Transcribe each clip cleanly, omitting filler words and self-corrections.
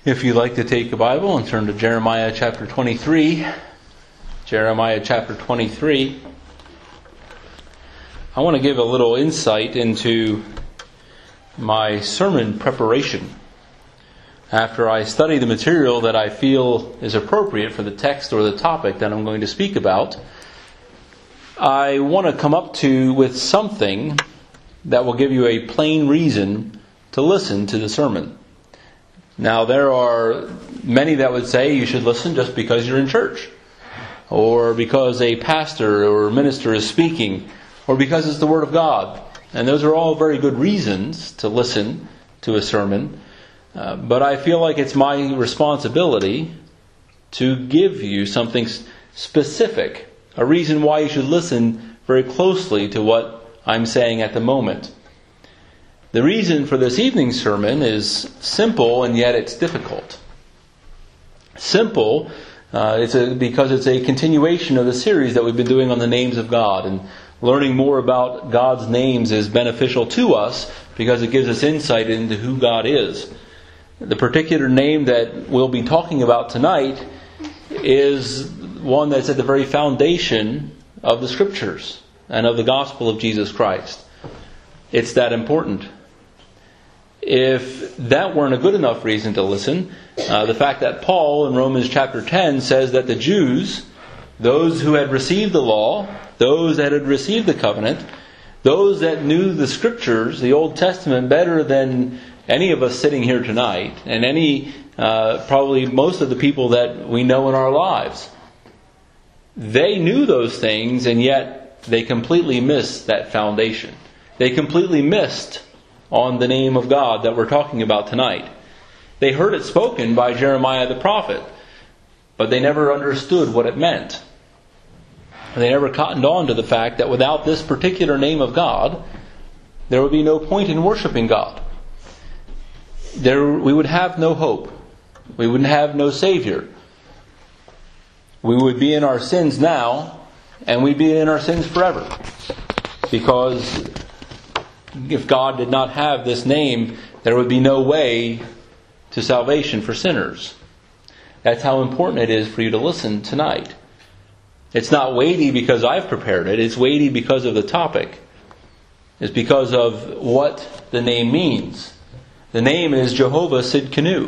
If you'd like to take a Bible and turn to Jeremiah chapter 23. Jeremiah chapter 23. I want to give a little insight into my sermon preparation. After I study the material that I feel is appropriate for the text or the topic that I'm going to speak about, I want to come up with something that will give you a plain reason to listen to the sermon. Now, there are many that would say you should listen just because you're in church, or because a pastor or minister is speaking, or because it's the Word of God. And those are all very good reasons to listen to a sermon. But I feel like it's my responsibility to give you something specific, a reason why you should listen very closely to what I'm saying at the moment. The reason for this evening's sermon is simple, and yet it's difficult. Simple, because it's a continuation of the series that we've been doing on the names of God. And learning more about God's names is beneficial to us because it gives us insight into who God is. The particular name that we'll be talking about tonight is one that's at the very foundation of the Scriptures and of the gospel of Jesus Christ. It's that important. If that weren't a good enough reason to listen, the fact that Paul in Romans chapter 10 says that the Jews, those who had received the law, those that had received the covenant, those that knew the Scriptures, the Old Testament, better than any of us sitting here tonight, and probably most of the people that we know in our lives, they knew those things, and yet they completely missed that foundation. They completely missed on the name of God that we're talking about tonight. They heard it spoken by Jeremiah the prophet, but they never understood what it meant. They never cottoned on to the fact that without this particular name of God, there would be no point in worshiping God. We would have no hope. We would have no Savior. We would be in our sins now, and we'd be in our sins forever. Because if God did not have this name, there would be no way to salvation for sinners. That's how important it is for you to listen tonight. It's not weighty because I've prepared it. It's weighty because of the topic. It's because of what the name means. The name is Jehovah Sidkenu.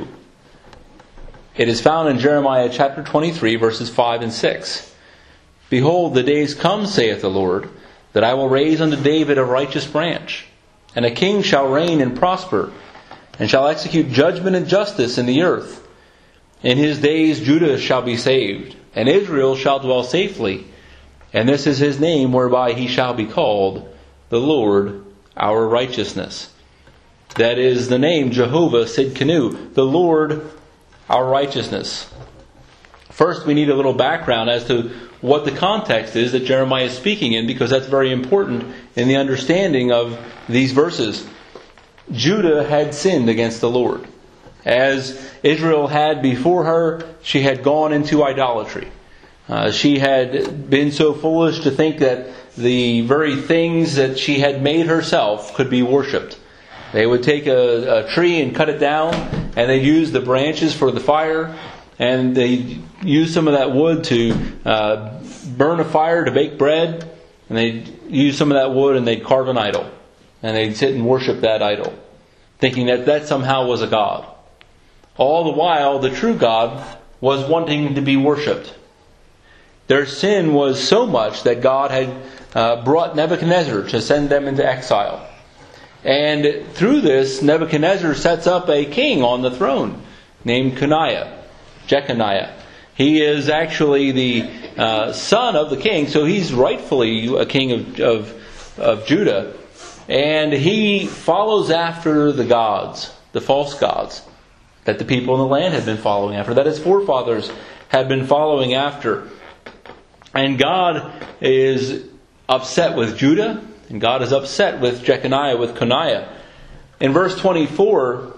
It is found in Jeremiah chapter 23, verses 5 and 6. Behold, the days come, saith the Lord, that I will raise unto David a righteous branch, and a king shall reign and prosper, and shall execute judgment and justice in the earth. In his days Judah shall be saved, and Israel shall dwell safely. And this is his name whereby he shall be called, the Lord our righteousness. That is the name Jehovah Sidkenu, the Lord our righteousness. First, we need a little background as to what the context is that Jeremiah is speaking in, because that's very important in the understanding of these verses. Judah had sinned against the Lord. As Israel had before her, she had gone into idolatry. She had been so foolish to think that the very things that she had made herself could be worshipped. They would take a tree and cut it down, and they'd use the branches for the fire, and they'd use some of that wood to burn a fire to bake bread, and they'd use some of that wood and they'd carve an idol. And they'd sit and worship that idol, thinking that somehow was a god. All the while, the true God was wanting to be worshipped. Their sin was so much that God had brought Nebuchadnezzar to send them into exile. And through this, Nebuchadnezzar sets up a king on the throne named Jeconiah. He is actually the son of the king, so he's rightfully a king of Judah. And he follows after the gods, the false gods, that the people in the land had been following after, that his forefathers had been following after. And God is upset with Judah, and God is upset with Jeconiah, with Coniah. In verse 24,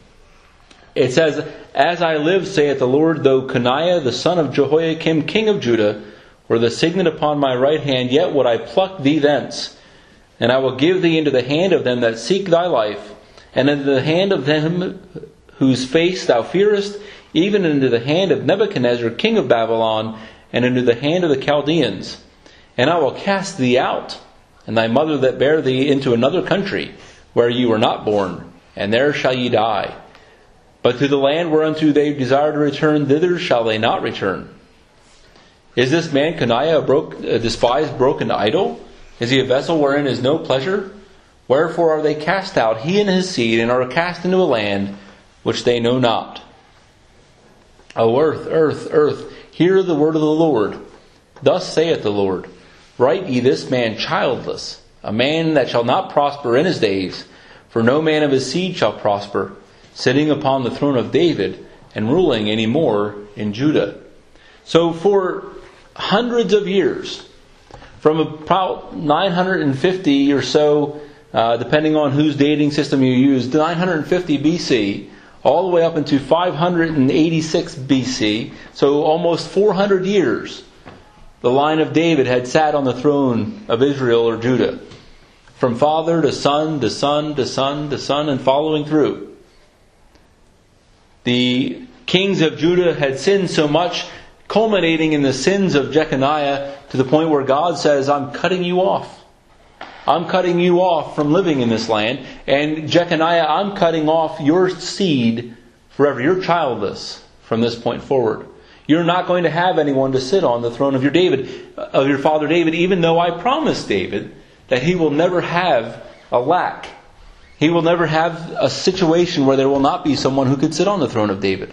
it says, As I live, saith the Lord, though Coniah, the son of Jehoiakim, king of Judah, were the signet upon my right hand, yet would I pluck thee thence. And I will give thee into the hand of them that seek thy life, and into the hand of them whose face thou fearest, even into the hand of Nebuchadnezzar, king of Babylon, and into the hand of the Chaldeans. And I will cast thee out, and thy mother that bare thee, into another country, where ye were not born, and there shall ye die. But to the land whereunto they desire to return, thither shall they not return. Is this man Coniah a despised broken idol? Is he a vessel wherein is no pleasure? Wherefore are they cast out, he and his seed, and are cast into a land which they know not? O earth, earth, earth, hear the word of the Lord. Thus saith the Lord, write ye this man childless, a man that shall not prosper in his days, for no man of his seed shall prosper, sitting upon the throne of David, and ruling any more in Judah. So for hundreds of years, from about 950 or so, depending on whose dating system you use, 950 BC, all the way up into 586 BC, so almost 400 years, the line of David had sat on the throne of Israel or Judah. From father to son, to son, to son, to son, and following through. The kings of Judah had sinned so much, culminating in the sins of Jeconiah, to the point where God says, I'm cutting you off. I'm cutting you off from living in this land. And Jeconiah, I'm cutting off your seed forever. You're childless from this point forward. You're not going to have anyone to sit on the throne of your father David, even though I promised David that he will never have a lack. He will never have a situation where there will not be someone who could sit on the throne of David.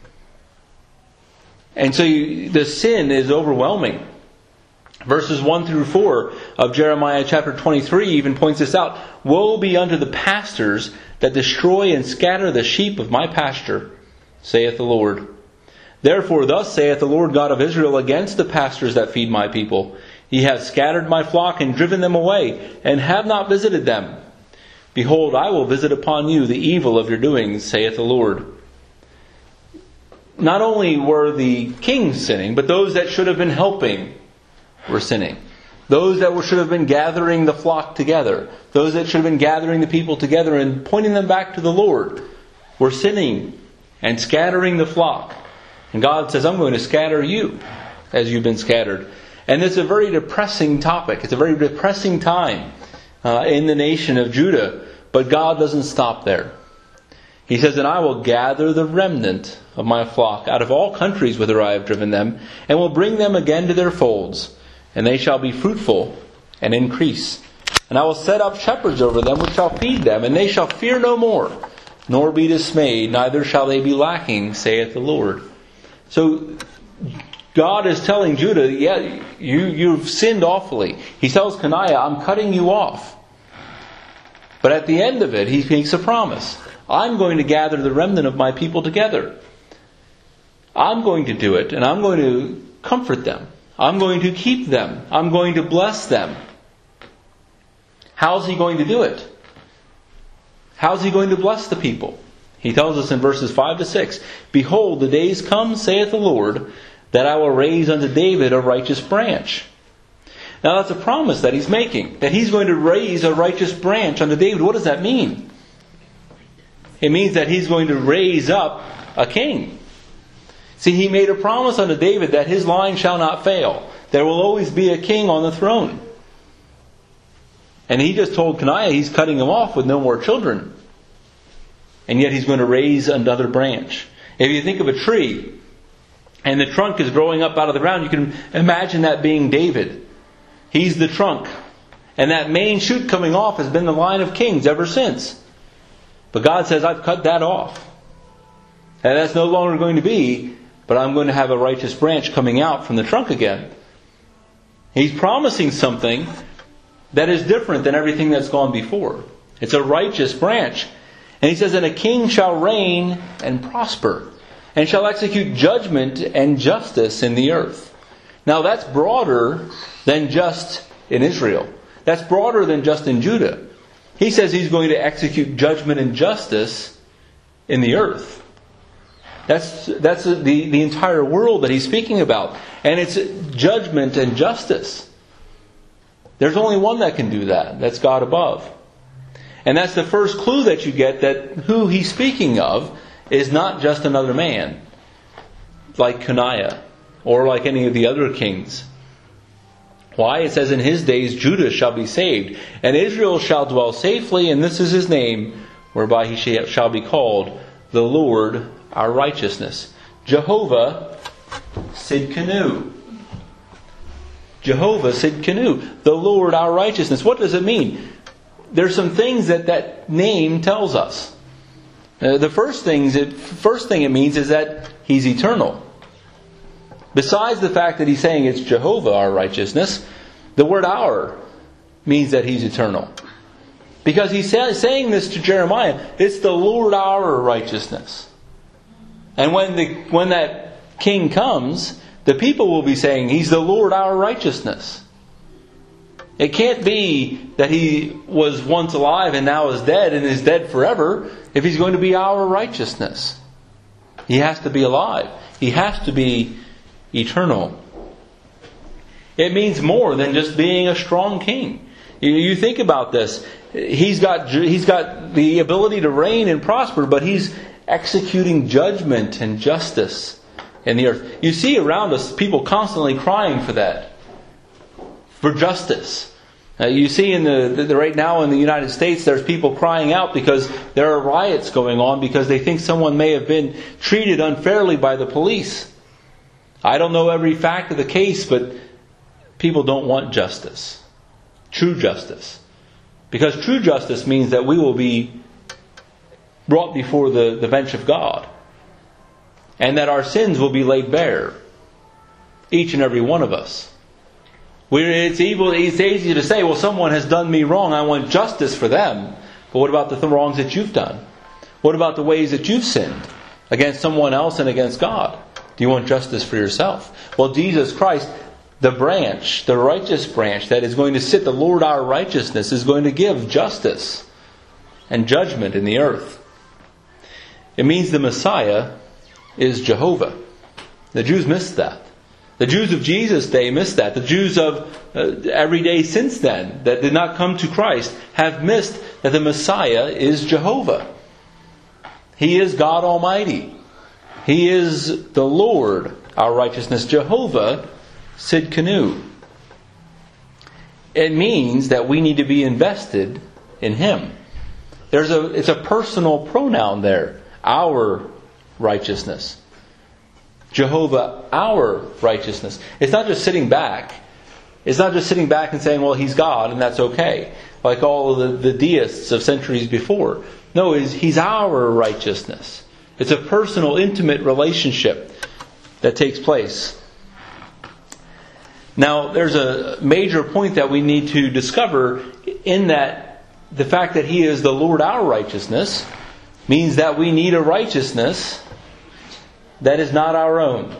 And so the sin is overwhelming. Verses 1 through 4 of Jeremiah chapter 23 even points this out. Woe be unto the pastors that destroy and scatter the sheep of my pasture, saith the Lord. Therefore thus saith the Lord God of Israel against the pastors that feed my people. Ye have scattered my flock and driven them away, and have not visited them. Behold, I will visit upon you the evil of your doings, saith the Lord. Not only were the kings sinning, but those that should have been helping were sinning. Those that should have been gathering the flock together, those that should have been gathering the people together and pointing them back to the Lord, were sinning and scattering the flock. And God says, I'm going to scatter you as you've been scattered. And it's a very depressing topic. It's a very depressing time in the nation of Judah. But God doesn't stop there. He says, and I will gather the remnant of my flock out of all countries whither I have driven them, and will bring them again to their folds, and they shall be fruitful and increase. And I will set up shepherds over them which shall feed them, and they shall fear no more, nor be dismayed, neither shall they be lacking, saith the Lord. So God is telling Judah, yeah, you've sinned awfully. He tells Coniah, I'm cutting you off. But at the end of it, he makes a promise. I'm going to gather the remnant of my people together. I'm going to do it, and I'm going to comfort them. I'm going to keep them. I'm going to bless them. How's he going to do it? How's he going to bless the people? He tells us in verses 5 to 6, Behold, the days come, saith the Lord, that I will raise unto David a righteous branch. Now that's a promise that he's making, that he's going to raise a righteous branch unto David. What does that mean? It means that he's going to raise up a king. See, he made a promise unto David that his line shall not fail. There will always be a king on the throne. And he just told Coniah he's cutting him off with no more children. And yet he's going to raise another branch. If you think of a tree, and the trunk is growing up out of the ground, you can imagine that being David. He's the trunk. And that main shoot coming off has been the line of kings ever since. But God says, I've cut that off. And that's no longer going to be, but I'm going to have a righteous branch coming out from the trunk again. He's promising something that is different than everything that's gone before. It's a righteous branch. And he says, and a king shall reign and prosper, and shall execute judgment and justice in the earth. Now that's broader than just in Israel. That's broader than just in Judah. He says he's going to execute judgment and justice in the earth. That's the entire world that he's speaking about. And it's judgment and justice. There's only one that can do that. That's God above. And that's the first clue that you get that who he's speaking of is not just another man like Coniah or like any of the other kings. Why? It says, in his days Judah shall be saved, and Israel shall dwell safely, and this is his name, whereby he shall be called the Lord our righteousness. Jehovah Sidkenu. Jehovah Sidkenu, the Lord our righteousness. What does it mean? There's some things that name tells us. The first thing it means is that He's eternal. Besides the fact that He's saying it's Jehovah our righteousness, the word "our" means that He's eternal. Because He's saying this to Jeremiah, it's the Lord our righteousness. And when that king comes, the people will be saying, He's the Lord our righteousness. It can't be that He was once alive and now is dead and is dead forever if He's going to be our righteousness. He has to be alive. He has to be eternal. It means more than just being a strong king. You think about this. He's got the ability to reign and prosper, but He's executing judgment and justice in the earth. You see around us people constantly crying for that, for justice. You see right now in the United States, there's people crying out because there are riots going on because they think someone may have been treated unfairly by the police. I don't know every fact of the case, but people don't want justice. True justice. Because true justice means that we will be brought before the bench of God. And that our sins will be laid bare. Each and every one of us. It's easy to say, well, someone has done me wrong. I want justice for them. But what about the wrongs that you've done? What about the ways that you've sinned against someone else and against God? Do you want justice for yourself? Well, Jesus Christ, the branch, the righteous branch that is going to sit, the Lord our righteousness, is going to give justice and judgment in the earth. It means the Messiah is Jehovah. The Jews missed that. The Jews of Jesus' day missed that. The Jews of every day since then that did not come to Christ have missed that the Messiah is Jehovah. He is God Almighty. He is the Lord, our righteousness. Jehovah Sidkenu. It means that we need to be invested in Him. It's a personal pronoun there. Our righteousness. Jehovah, our righteousness. It's not just sitting back. It's not just sitting back and saying, well, He's God and that's okay. Like all of the deists of centuries before. No, He's our righteousness. It's a personal, intimate relationship that takes place. Now, there's a major point that we need to discover in that the fact that He is the Lord our righteousness means that we need a righteousness that is not our own.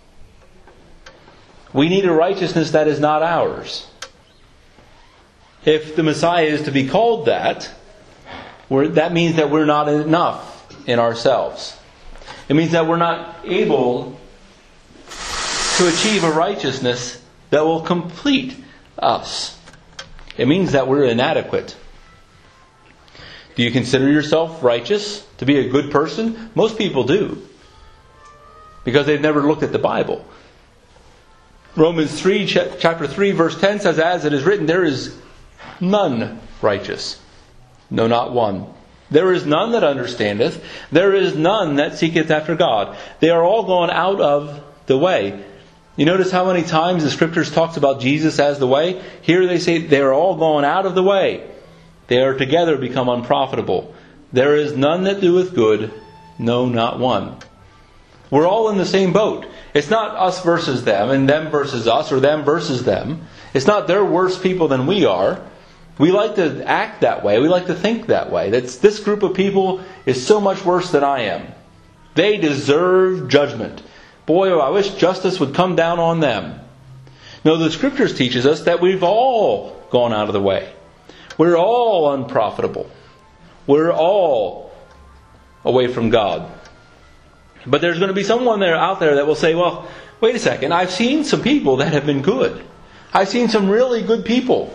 We need a righteousness that is not ours. If the Messiah is to be called that means that we're not enough in ourselves. It means that we're not able to achieve a righteousness that will complete us. It means that we're inadequate. Do you consider yourself righteous? To be a good person? Most people do. Because they've never looked at the Bible. Romans 3, chapter 3, verse 10 says, as it is written, there is none righteous. No, not one. There is none that understandeth. There is none that seeketh after God. They are all gone out of the way. You notice how many times the Scriptures talks about Jesus as the way? Here they say they are all gone out of the way. They are together become unprofitable. There is none that doeth good, no, not one. We're all in the same boat. It's not us versus them and them versus us or them versus them. It's not they're worse people than we are. We like to act that way. We like to think that way. That this group of people is so much worse than I am. They deserve judgment. Boy, I wish justice would come down on them. No, the Scriptures teaches us that we've all gone out of the way. We're all unprofitable. We're all away from God. But there's going to be someone out there that will say, well, wait a second, I've seen some people that have been good. I've seen some really good people.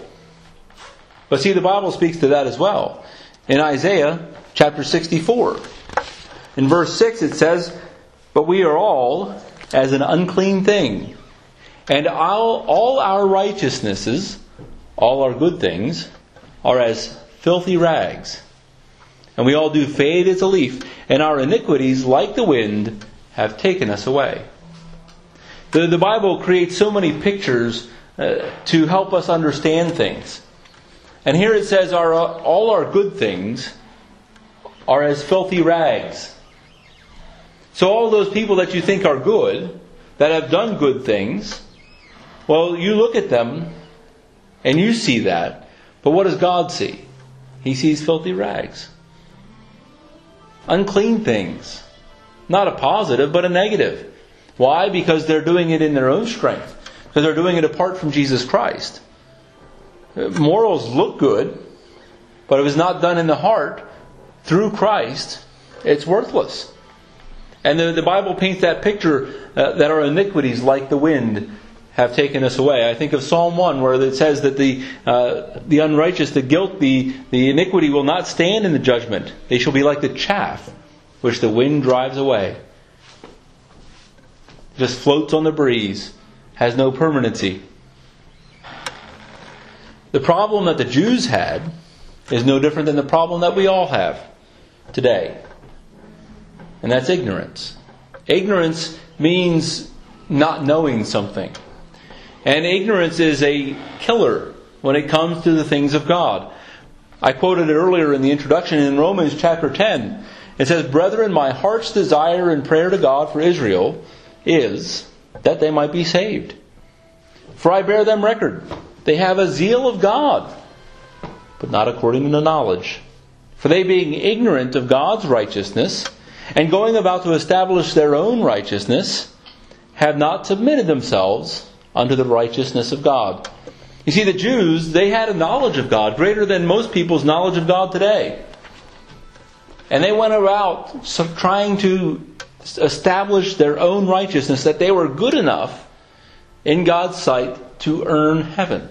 But see, the Bible speaks to that as well. In Isaiah chapter 64. In verse 6 it says, "But we are all as an unclean thing, and all our righteousnesses, all our good things, are as filthy rags. And we all do fade as a leaf, and our iniquities, like the wind, have taken us away." The Bible creates so many pictures to help us understand things. And here it says, all our good things are as filthy rags. So all those people that you think are good, that have done good things, well, you look at them and you see that. But what does God see? He sees filthy rags. Unclean things. Not a positive, but a negative. Why? Because they're doing it in their own strength. Because they're doing it apart from Jesus Christ. Morals look good, but if it's not done in the heart through Christ, it's worthless. And the Bible paints that picture that our iniquities, like the wind, have taken us away. I think of Psalm 1, where it says that the unrighteous, the guilt, the iniquity will not stand in the judgment. They shall be like the chaff which the wind drives away. Just floats on the breeze, has no permanency. The problem that the Jews had is no different than the problem that we all have today. And that's ignorance. Ignorance means not knowing something. And ignorance is a killer when it comes to the things of God. I quoted it earlier in the introduction in Romans chapter 10. It says, "Brethren, my heart's desire and prayer to God for Israel is that they might be saved. For I bear them record. They have a zeal of God, but not according to knowledge. For they being ignorant of God's righteousness, and going about to establish their own righteousness, have not submitted themselves unto the righteousness of God." You see, the Jews, they had a knowledge of God greater than most people's knowledge of God today. And they went about trying to establish their own righteousness, that they were good enough in God's sight to earn heaven.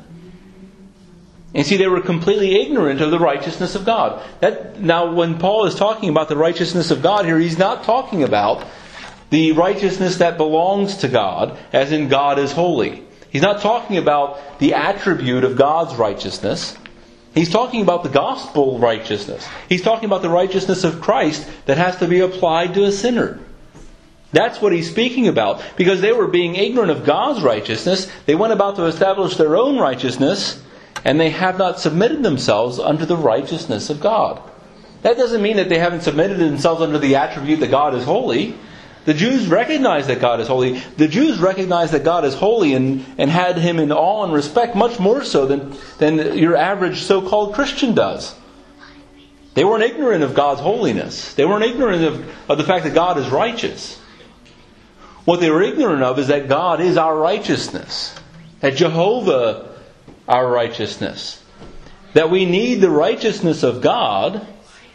And see, they were completely ignorant of the righteousness of God. Now, when Paul is talking about the righteousness of God here, he's not talking about the righteousness that belongs to God, as in God is holy. He's not talking about the attribute of God's righteousness. He's talking about the gospel righteousness. He's talking about the righteousness of Christ that has to be applied to a sinner. That's what he's speaking about. Because they were being ignorant of God's righteousness, they went about to establish their own righteousness, and they have not submitted themselves unto the righteousness of God. That doesn't mean that they haven't submitted themselves under the attribute that God is holy. The Jews recognize that God is holy. The Jews recognize that God is holy and had Him in awe and respect much more so than your average so-called Christian does. They weren't ignorant of God's holiness. They weren't ignorant of the fact that God is righteous. What they were ignorant of is that God is our righteousness. That Jehovah our righteousness. That we need the righteousness of God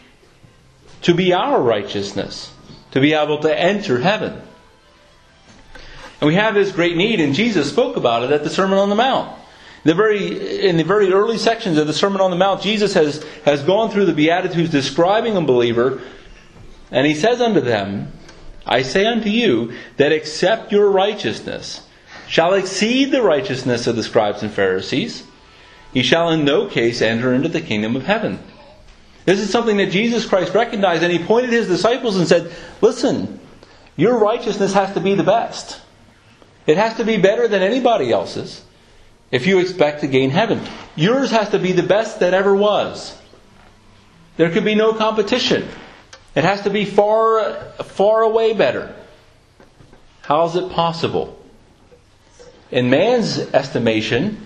to be our righteousness. To be able to enter heaven. And we have this great need, and Jesus spoke about it at the Sermon on the Mount. In the very early sections of the Sermon on the Mount, Jesus has gone through the Beatitudes describing a believer, and He says unto them, "I say unto you, that except your righteousness shall exceed the righteousness of the scribes and Pharisees, ye shall in no case enter into the kingdom of heaven." This is something that Jesus Christ recognized, and He pointed His disciples and said, listen, your righteousness has to be the best. It has to be better than anybody else's if you expect to gain heaven. Yours has to be the best that ever was. There could be no competition. It has to be far, far away better. How is it possible? In man's estimation,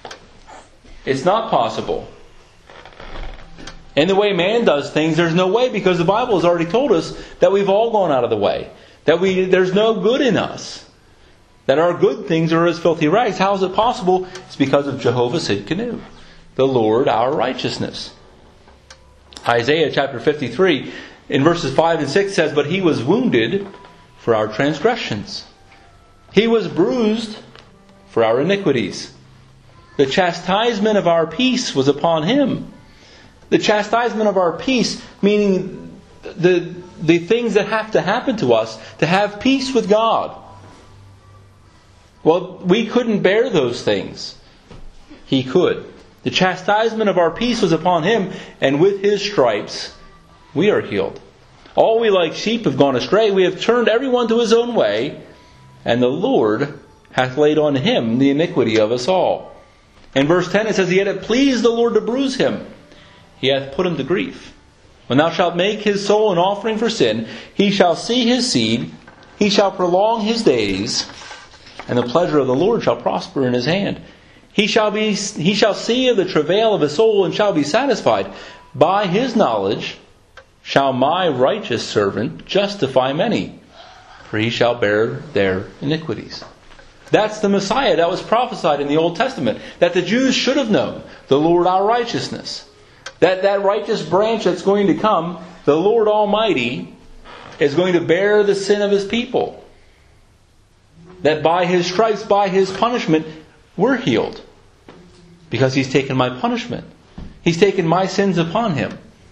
it's not possible. And the way man does things, there's no way, because the Bible has already told us that we've all gone out of the way. That there's no good in us. That our good things are as filthy rags. How is it possible? It's because of Jehovah Sidkenu, the Lord our righteousness. Isaiah chapter 53, in verses 5 and 6 says, "But He was wounded for our transgressions. He was bruised for our iniquities. The chastisement of our peace was upon Him." The chastisement of our peace, meaning the the things that have to happen to us to have peace with God. Well, we couldn't bear those things. He could. The chastisement of our peace was upon Him, and with His stripes we are healed. All we like sheep have gone astray. We have turned everyone to his own way, and the Lord hath laid on Him the iniquity of us all. In verse 10 it says, Yet it pleased the Lord to bruise Him. He hath put Him to grief. When thou shalt make his soul an offering for sin, he shall see his seed, he shall prolong his days, and the pleasure of the Lord shall prosper in his hand. He shall see of the travail of his soul, and shall be satisfied. By his knowledge shall my righteous servant justify many, for he shall bear their iniquities. That's the Messiah that was prophesied in the Old Testament, that the Jews should have known, the Lord our righteousness. That righteous branch that's going to come, the Lord Almighty, is going to bear the sin of His people. That by His stripes, by His punishment, we're healed. Because He's taken my punishment. He's taken my sins upon Him.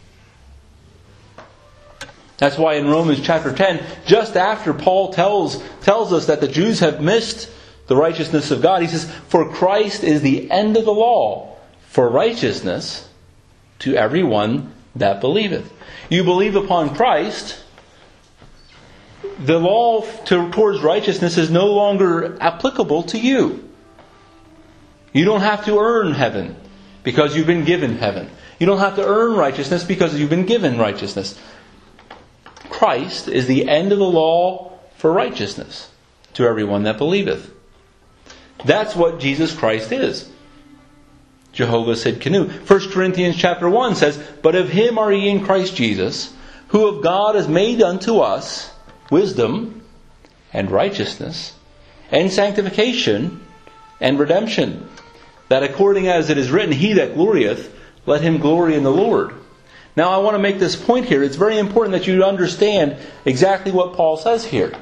That's why in Romans chapter 10, just after Paul tells us that the Jews have missed the righteousness of God, he says, For Christ is the end of the law for righteousness to everyone that believeth. You believe upon Christ, the law towards righteousness is no longer applicable to you. You don't have to earn heaven because you've been given heaven. You don't have to earn righteousness because you've been given righteousness. Christ is the end of the law for righteousness to everyone that believeth. That's what Jesus Christ is. Jehovah Sidkenu. 1 Corinthians chapter 1 says, But of Him are ye in Christ Jesus, who of God is made unto us wisdom and righteousness and sanctification and redemption, that according as it is written, He that glorieth, let him glory in the Lord. Now I want to make this point here. It's very important that you understand exactly what Paul says here.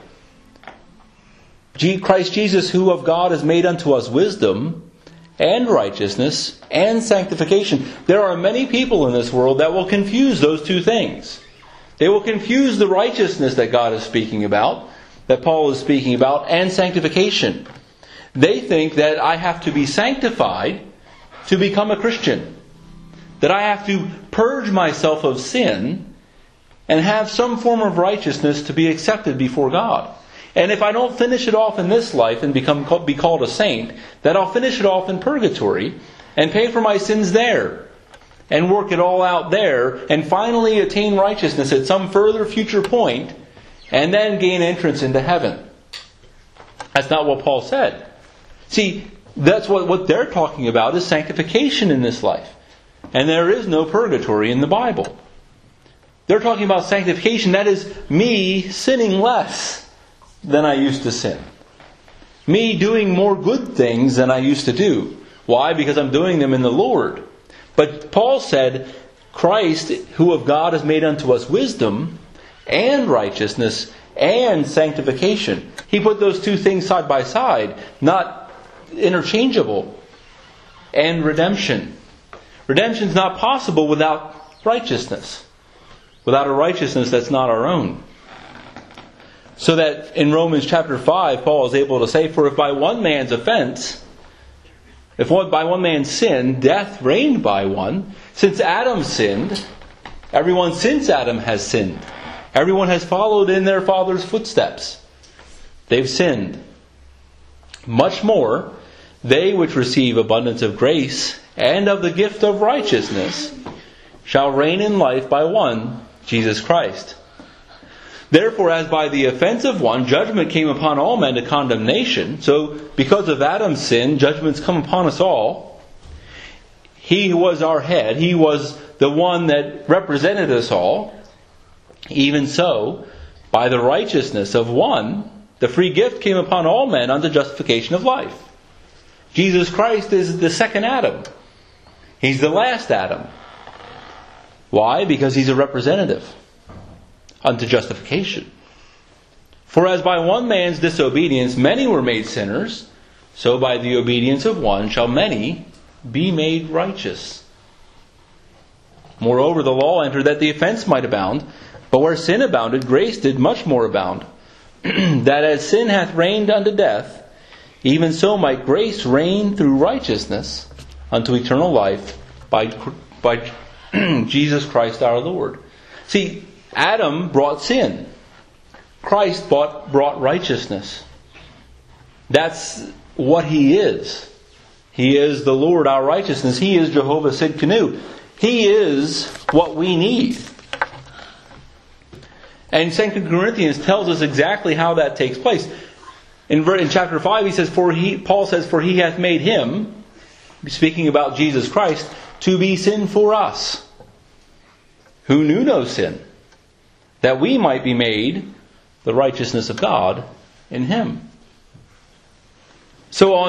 Christ Jesus, who of God is made unto us wisdom and righteousness and sanctification. There are many people in this world that will confuse those two things. They will confuse the righteousness that God is speaking about, that Paul is speaking about, and sanctification. They think that I have to be sanctified to become a Christian. That I have to purge myself of sin and have some form of righteousness to be accepted before God. And if I don't finish it off in this life and be called a saint, that I'll finish it off in purgatory and pay for my sins there and work it all out there and finally attain righteousness at some further future point and then gain entrance into heaven. That's not what Paul said. See, that's what they're talking about is sanctification in this life. And there is no purgatory in the Bible. They're talking about sanctification. That is me sinning less than I used to sin. Me doing more good things than I used to do. Why? Because I'm doing them in the Lord. But Paul said, Christ, who of God has made unto us wisdom and righteousness and sanctification. He put those two things side by side, not interchangeable. And redemption. Redemption is not possible without righteousness. Without a righteousness that's not our own. So that in Romans chapter 5, Paul is able to say, For if by one man's offense, by one man's sin, death reigned by one, since Adam sinned, everyone since Adam has sinned. Everyone has followed in their father's footsteps. They've sinned. Much more, they which receive abundance of grace and of the gift of righteousness shall reign in life by one, Jesus Christ. Therefore, as by the offense of one, judgment came upon all men to condemnation, so because of Adam's sin, judgment's come upon us all. He was our head. He was the one that represented us all. Even so, by the righteousness of one, the free gift came upon all men unto justification of life. Jesus Christ is the second Adam. He's the last Adam. Why? Because He's a representative unto justification. For as by one man's disobedience many were made sinners, so by the obedience of one shall many be made righteous. Moreover, the law entered that the offense might abound, But where sin abounded, grace did much more abound. That as sin hath reigned unto death, even so might grace reign through righteousness unto eternal life by Jesus Christ our Lord. See, Adam brought sin. Christ brought righteousness. That's what He is. He is the Lord our righteousness. He is Jehovah Sidkenu. He is what we need. And 2 Corinthians tells us exactly how that takes place. In chapter 5 he says, Paul says, "For He hath made Him," speaking about Jesus Christ, "to be sin for us, who knew no sin, that we might be made the righteousness of God in Him." So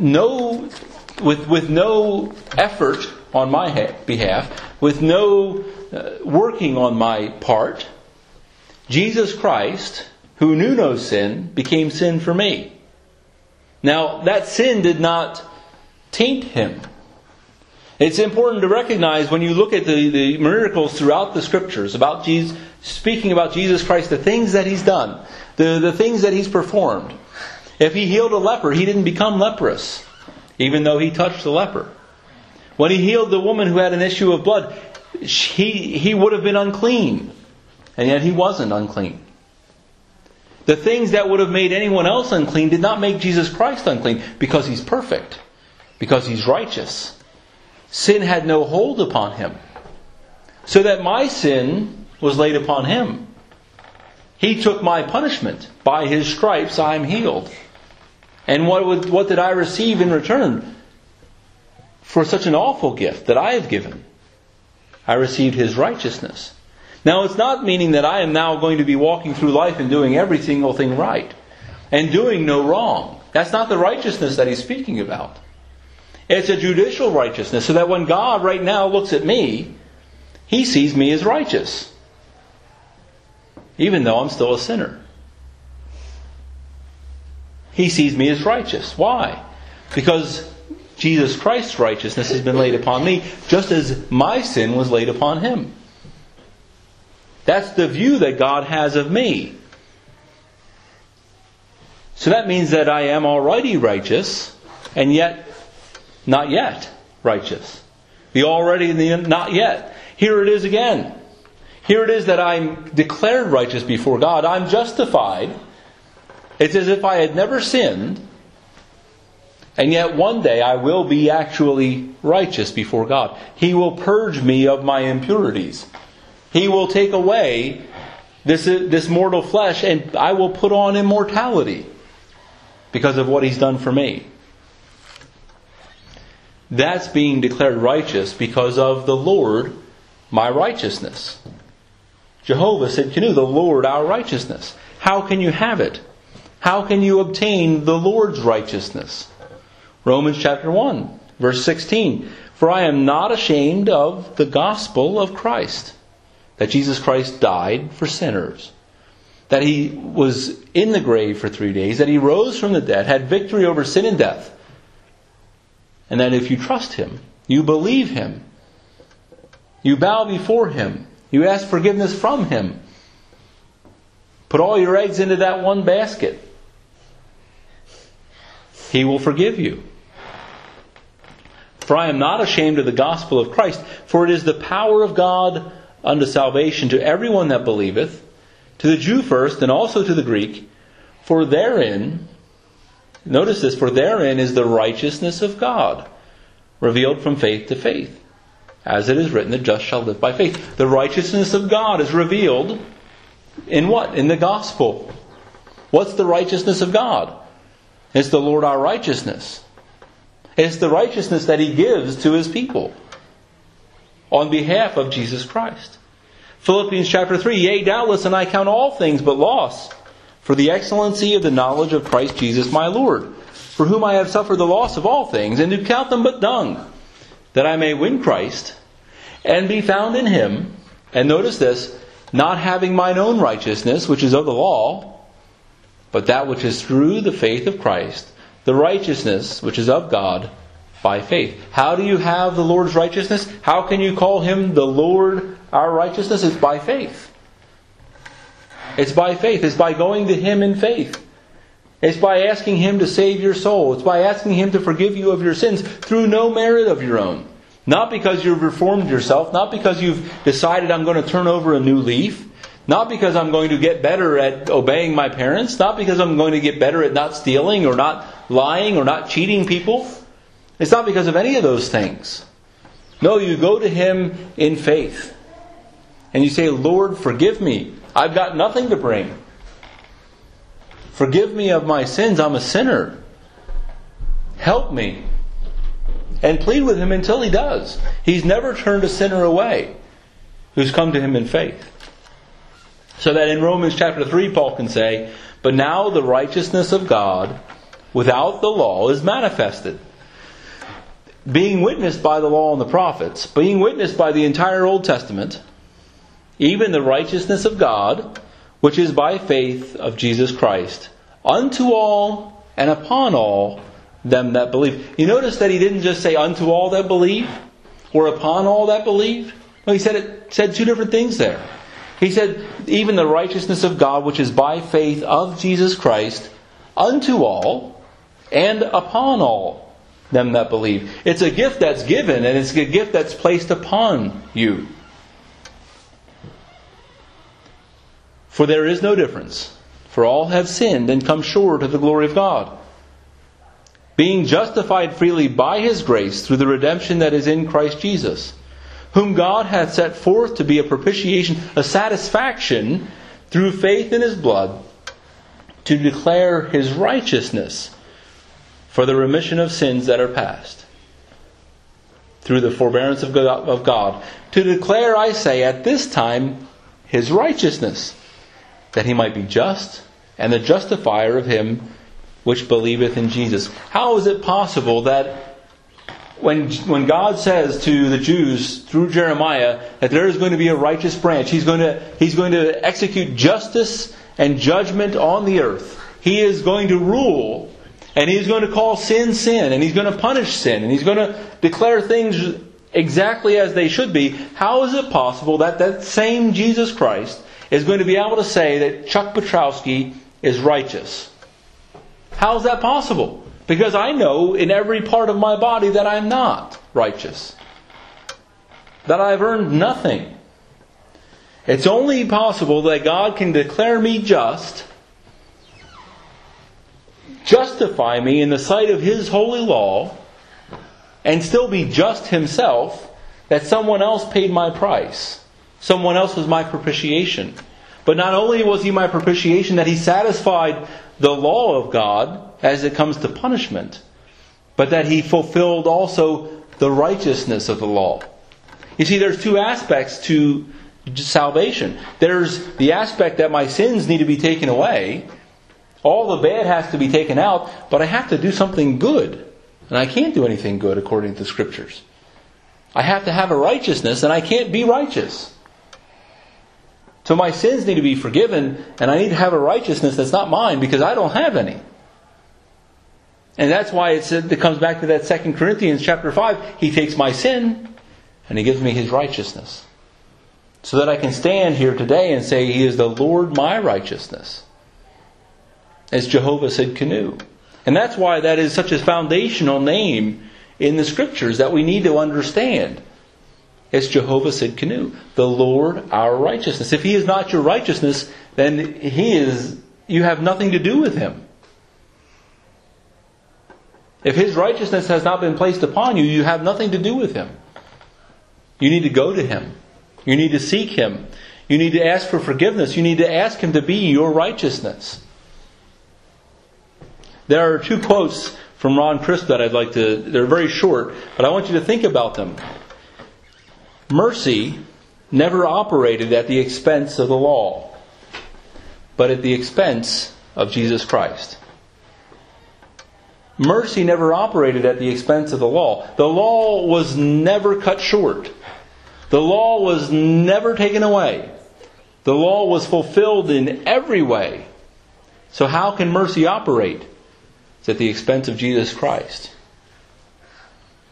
with no effort on my behalf, with no working on my part, Jesus Christ, who knew no sin, became sin for me. Now, that sin did not taint Him. It's important to recognize when you look at the miracles throughout the Scriptures about Jesus, speaking about Jesus Christ, the things that He's done, the things that He's performed. If He healed a leper, he didn't become leprous, even though He touched the leper. When He healed the woman who had an issue of blood, he would have been unclean, and yet He wasn't unclean. The things that would have made anyone else unclean did not make Jesus Christ unclean, because He's perfect, because He's righteous. Sin had no hold upon Him, so that my sin was laid upon Him. He took my punishment. By His stripes I am healed. And what did I receive in return for such an awful gift that I have given? I received His righteousness. Now, it's not meaning that I am now going to be walking through life and doing every single thing right and doing no wrong. That's not the righteousness that He's speaking about. It's a judicial righteousness, so that when God right now looks at me, He sees me as righteous, even though I'm still a sinner. He sees me as righteous. Why? Because Jesus Christ's righteousness has been laid upon me, just as my sin was laid upon Him. That's the view that God has of me. So that means that I am already righteous, and yet not yet righteous. The already and the not yet. Here it is again. Here it is that I'm declared righteous before God. I'm justified. It's as if I had never sinned, and yet one day I will be actually righteous before God. He will purge me of my impurities. He will take away this mortal flesh, and I will put on immortality because of what He's done for me. That's being declared righteous because of the Lord, my righteousness. Jehovah Sidkenu, the Lord, our righteousness. How can you have it? How can you obtain the Lord's righteousness? Romans chapter 1, verse 16. "For I am not ashamed of the gospel of Christ, that Jesus Christ died for sinners, that He was in the grave for 3 days, that He rose from the dead, had victory over sin and death, and that if you trust Him, you believe Him, you bow before Him, you ask forgiveness from Him, put all your eggs into that one basket, He will forgive you. For I am not ashamed of the gospel of Christ, for it is the power of God unto salvation to everyone that believeth, to the Jew first, and also to the Greek. For therein," notice this, "for therein is the righteousness of God, revealed from faith to faith. As it is written, the just shall live by faith." The righteousness of God is revealed in what? In the gospel. What's the righteousness of God? It's the Lord our righteousness. It's the righteousness that He gives to His people on behalf of Jesus Christ. Philippians chapter 3, "Yea, doubtless, and I count all things but loss, for the excellency of the knowledge of Christ Jesus my Lord, for whom I have suffered the loss of all things, and do count them but dung, that I may win Christ, and be found in Him." And notice this, "not having mine own righteousness, which is of the law, but that which is through the faith of Christ, the righteousness which is of God by faith." How do you have the Lord's righteousness? How can you call Him the Lord our righteousness? It's by faith. It's by faith. It's by going to Him in faith. It's by asking Him to save your soul. It's by asking Him to forgive you of your sins through no merit of your own. Not because you've reformed yourself. Not because you've decided I'm going to turn over a new leaf. Not because I'm going to get better at obeying my parents. Not because I'm going to get better at not stealing or not lying or not cheating people. It's not because of any of those things. No, you go to Him in faith. And you say, Lord, forgive me. I've got nothing to bring. Forgive me of my sins. I'm a sinner. Help me. And plead with Him until He does. He's never turned a sinner away who's come to Him in faith. So that in Romans chapter 3, Paul can say, but now the righteousness of God without the law is manifested, being witnessed by the law and the prophets, being witnessed by the entire Old Testament, even the righteousness of God, which is by faith of Jesus Christ, unto all and upon all them that believe. You notice that he didn't just say unto all that believe, or upon all that believe. No, he said two different things there. He said, even the righteousness of God, which is by faith of Jesus Christ, unto all and upon all them that believe. It's a gift that's given, and it's a gift that's placed upon you. For there is no difference. For all have sinned and come short of the glory of God, being justified freely by His grace through the redemption that is in Christ Jesus, whom God hath set forth to be a propitiation, a satisfaction through faith in His blood, to declare His righteousness for the remission of sins that are past, through the forbearance of God, to declare, I say, at this time His righteousness, that He might be just and the justifier of him which believeth in Jesus. How is it possible that when God says to the Jews through Jeremiah that there is going to be a righteous branch, He's going to execute justice and judgment on the earth. He is going to rule, and He's going to call sin, sin, and He's going to punish sin, and He's going to declare things exactly as they should be. How is it possible that that same Jesus Christ is going to be able to say that Chuck Petrowski is righteous? How is that possible? Because I know in every part of my body that I'm not righteous, that I've earned nothing. It's only possible that God can declare me just, justify me in the sight of His holy law, and still be just Himself, that someone else paid my price. Someone else was my propitiation. But not only was He my propitiation, that He satisfied the law of God as it comes to punishment, but that He fulfilled also the righteousness of the law. You see, there's two aspects to salvation. There's the aspect that my sins need to be taken away. All the bad has to be taken out, but I have to do something good. And I can't do anything good according to the Scriptures. I have to have a righteousness, and I can't be righteous. So my sins need to be forgiven, and I need to have a righteousness that's not mine because I don't have any. And that's why it comes back to that 2 Corinthians chapter 5. He takes my sin and He gives me His righteousness. So that I can stand here today and say He is the Lord my righteousness. As Jehovah Sidkenu. And that's why that is such a foundational name in the Scriptures that we need to understand. It's Jehovah Sidkenu, the Lord our righteousness. If He is not your righteousness, then you have nothing to do with Him. If His righteousness has not been placed upon you, you have nothing to do with Him. You need to go to Him. You need to seek Him. You need to ask for forgiveness. You need to ask Him to be your righteousness. There are two quotes from Ron Crisp that they're very short, but I want you to think about them. Mercy never operated at the expense of the law, but at the expense of Jesus Christ. Mercy never operated at the expense of the law. The law was never cut short. The law was never taken away. The law was fulfilled in every way. So how can mercy operate? It's at the expense of Jesus Christ.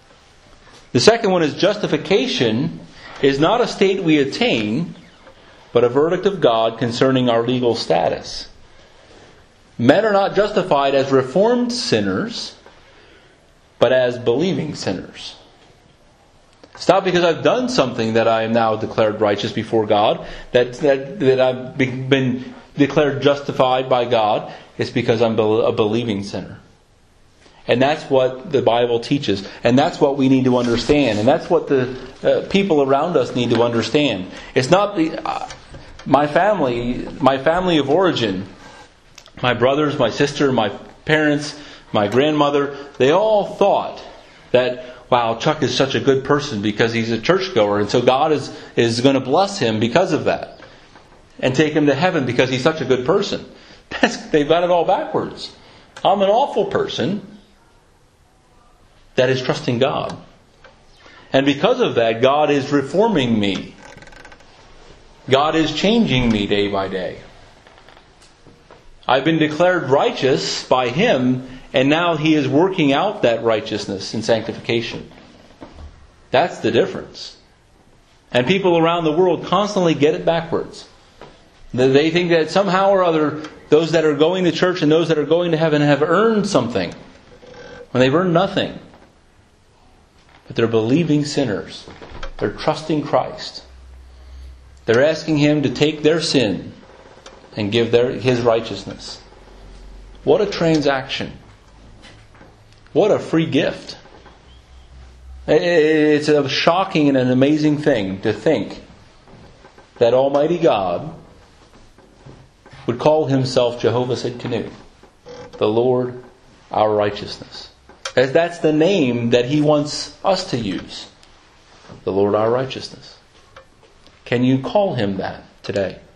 The second one is justification is not a state we attain, but a verdict of God concerning our legal status. Men are not justified as reformed sinners, but as believing sinners. It's not because I've done something that I am now declared righteous before God, that I've been declared justified by God. It's because I'm a believing sinner. And that's what the Bible teaches. And that's what we need to understand. And that's what the people around us need to understand. It's not my family of origin, my brothers, my sister, my parents, my grandmother, they all thought that, wow, Chuck is such a good person because he's a churchgoer, and so God is going to bless him because of that. And take him to heaven because he's such a good person. They've got it all backwards. I'm an awful person that is trusting God. And because of that, God is reforming me. God is changing me day by day. I've been declared righteous by Him, and now He is working out that righteousness in sanctification. That's the difference. And people around the world constantly get it backwards. They think that somehow or other, those that are going to church and those that are going to heaven have earned something, when they've earned nothing. But they're believing sinners. They're trusting Christ. They're asking Him to take their sin and give His righteousness. What a transaction. What a free gift. It's a shocking and an amazing thing to think that Almighty God would call Himself Jehovah Tsidkenu, the Lord our righteousness. As that's the name that He wants us to use, the Lord our righteousness. Can you call Him that today?